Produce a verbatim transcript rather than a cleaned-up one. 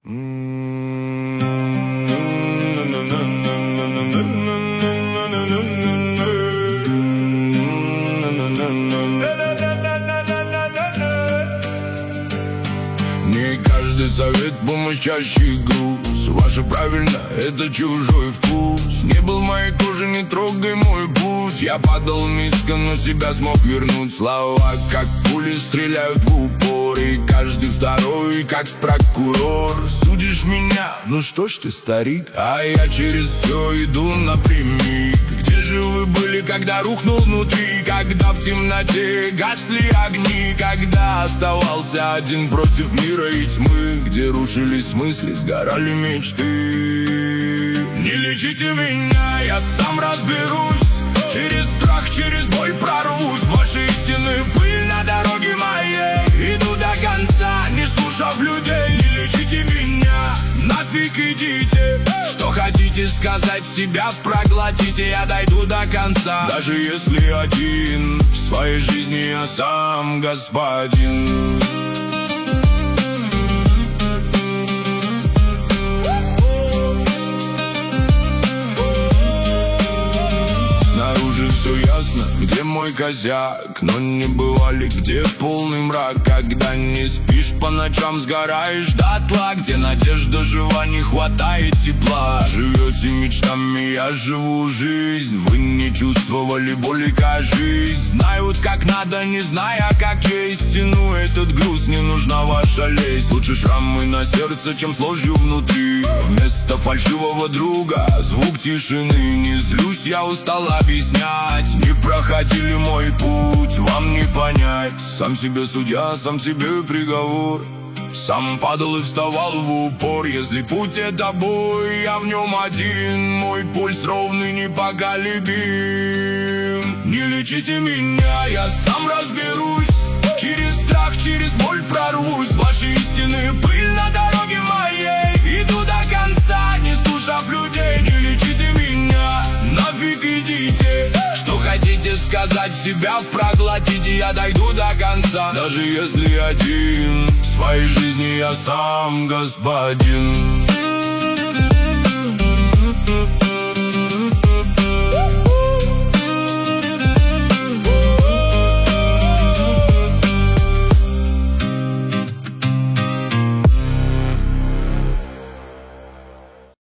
Не каждый совет помощь, чаще груз. Ваше правильно, это чужой вкус. Не был в моей коже, не трогай мой путь. Я падал низко, но себя смог вернуть. Слова, как пули, стреляют в упор. И каждый второй, как прокурор. Судишь меня? Ну что ж ты, старик. А я через все иду напрямик. Где же вы были, когда рухнул внутри? Когда в темноте гасли огни? Когда оставался один против мира и тьмы? Где рушились мысли, сгорали мечты? Не лечите меня, я сам разберусь. Через страх, через боль прорвусь. Ваши истины пыль на дороге моей. Иду до конца, не слушав людей. Не лечите меня, нафиг идите. Что хотите сказать, себя проглотите. Я дойду до конца, даже если один. В своей жизни я сам господин. Все ясно, где мой козяк, но не бывали, где полный мрак. Когда не спишь по ночам, сгораешь дотла. Где надежда жива, не хватает тепла. Живете мечтами, я живу жизнь. Вы не чувствовали боли, кажись. Знают, как надо, не зная, как есть. Тяну этот груз, не нужна ваша лесть. Лучше шрамы на сердце, чем с ложью внутри. Вместо фальшивого друга звук тишины. Не злюсь, я устал объяснять. Не проходили мой путь, вам не понять. Сам себе судья, сам себе приговор. Сам падал и вставал в упор. Если путь это бой, я в нем один. Мой пульс ровный, непоколебим. Не лечите меня, я сам разберусь. Через страх, через боль прорвусь. Ваши истины пыль на дороге моей. Иду до конца, не слушав людей. Не лечите меня, нафиг идите. Что хотите сказать, себя проглотите. Я дойду до конца, даже если один. В своей жизни я сам господин.